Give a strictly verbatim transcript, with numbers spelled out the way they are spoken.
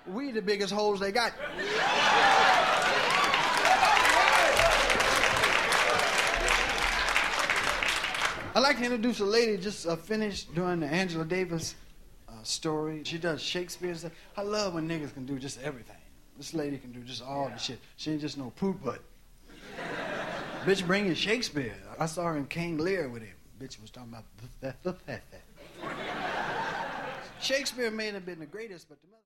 We the biggest hoes they got. I'd like to introduce a lady just uh, finished doing the Angela Davis uh, story. She does Shakespeare stuff. I love when niggas can do just everything. This lady can do just all the shit. She ain't just no poop butt. Bitch, bring in Shakespeare. I saw her in King Lear with him. Bitch was talking about Shakespeare may have been the greatest, but the